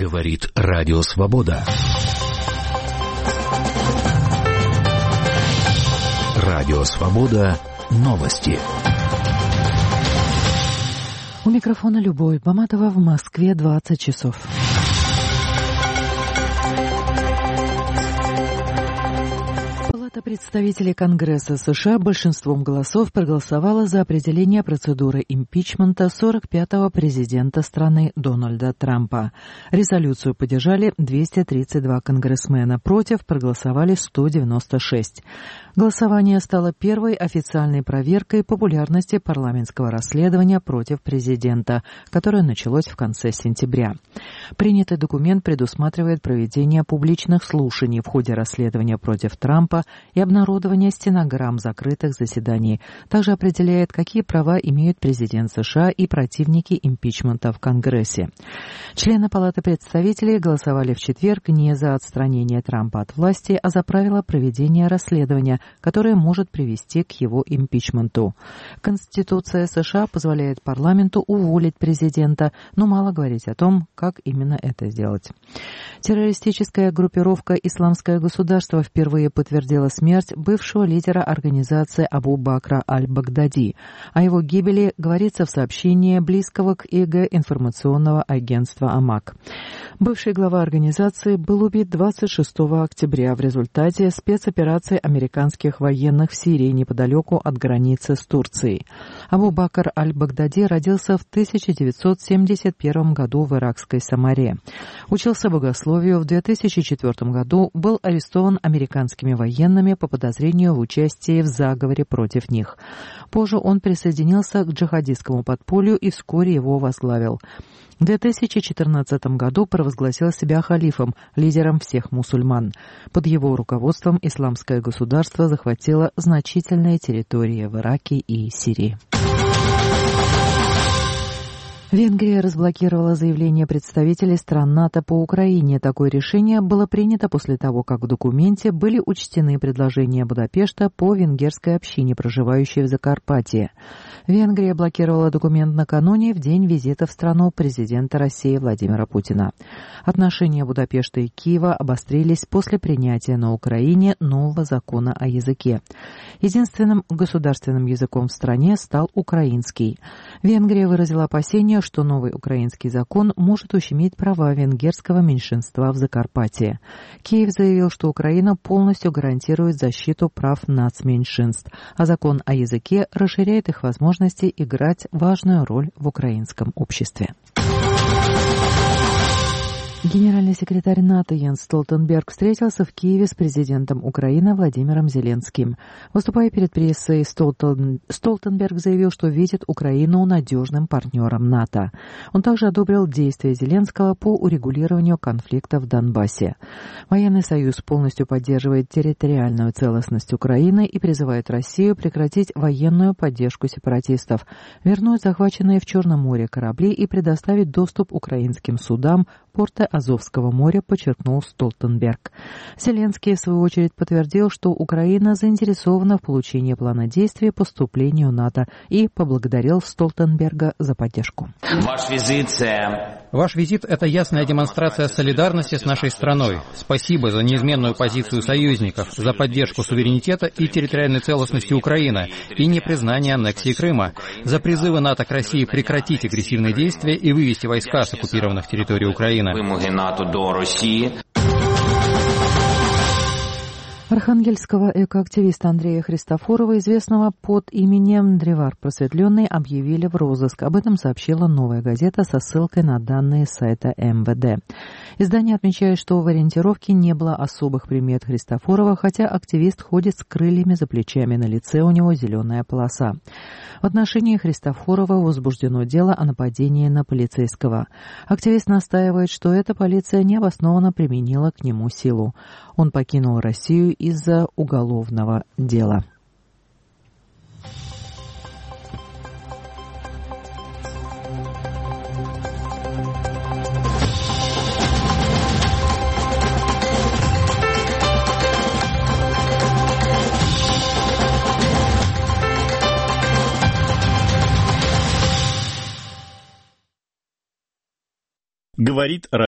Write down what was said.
Говорит Радио Свобода. Радио Свобода. Новости. У микрофона Любовь Баматова, в Москве 20 часов. Палата представителей Конгресса США большинством голосов проголосовала за определение процедуры импичмента 45-го президента страны Дональда Трампа. Резолюцию поддержали 232 конгрессмена, против проголосовали 196. Голосование стало первой официальной проверкой популярности парламентского расследования против президента, которое началось в конце сентября. Принятый документ предусматривает проведение публичных слушаний в ходе расследования против Трампа и обнародование стенограмм закрытых заседаний. Также определяет, какие права имеют президент США и противники импичмента в Конгрессе. Члены Палаты представителей голосовали в четверг не за отстранение Трампа от власти, а за правила проведения расследования, которое может привести к его импичменту. Конституция США позволяет парламенту уволить президента, но мало говорить о том, как именно это сделать. Террористическая группировка «Исламское государство» впервые подтвердила смерть бывшего лидера организации Абу Бакра аль-Багдади. О его гибели говорится в сообщении близкого к ИГ информационного агентства АМАК. Бывший глава организации был убит 26 октября в результате спецоперации американских военных в Сирии неподалеку от границы с Турцией. Абу Бакр аль-Багдади родился в 1971 году в иракской Самаре. Учился богословию, в 2004 году был арестован американскими военными по подозрению в участии в заговоре против них. Позже он присоединился к джихадистскому подполью и вскоре его возглавил. В 2014 году провозгласил себя халифом, лидером всех мусульман. Под его руководством Исламское государство захватило значительные территории в Ираке и Сирии. Венгрия разблокировала заявление представителей стран НАТО по Украине. Такое решение было принято после того, как в документе были учтены предложения Будапешта по венгерской общине, проживающей в Закарпатье. Венгрия блокировала документ накануне, в день визита в страну президента России Владимира Путина. Отношения Будапешта и Киева обострились после принятия на Украине нового закона о языке. Единственным государственным языком в стране стал украинский. Венгрия выразила опасения, что новый украинский закон может ущемить права венгерского меньшинства в Закарпатье. Киев заявил, что Украина полностью гарантирует защиту прав нацменьшинств, а закон о языке расширяет их возможности играть важную роль в украинском обществе. Генеральный секретарь НАТО Йенс Столтенберг встретился в Киеве с президентом Украины Владимиром Зеленским. Выступая перед прессой, Столтенберг заявил, что видит Украину надежным партнером НАТО. Он также одобрил действия Зеленского по урегулированию конфликта в Донбассе. Военный союз полностью поддерживает территориальную целостность Украины и призывает Россию прекратить военную поддержку сепаратистов, вернуть захваченные в Черном море корабли и предоставить доступ украинским судам порта Азовского моря, подчеркнул Столтенберг. Зеленский, в свою очередь, подтвердил, что Украина заинтересована в получении плана действий по вступлению в НАТО и поблагодарил Столтенберга за поддержку. Ваш визит – это ясная демонстрация солидарности с нашей страной. Спасибо за неизменную позицию союзников, за поддержку суверенитета и территориальной целостности Украины и непризнание аннексии Крыма, за призывы НАТО к России прекратить агрессивные действия и вывести войска с оккупированных территорий Украины. Архангельского экоактивиста Андрея Христофорова, известного под именем Древар Просветленный, объявили в розыск. Об этом сообщила «Новая газета» со ссылкой на данные сайта МВД. Издание отмечает, что в ориентировке не было особых примет Христофорова, хотя активист ходит с крыльями за плечами, на лице у него зеленая полоса. В отношении Христофорова возбуждено дело о нападении на полицейского. Активист настаивает, что эта полиция необоснованно применила к нему силу. Он покинул Россию из-за уголовного дела. Говорит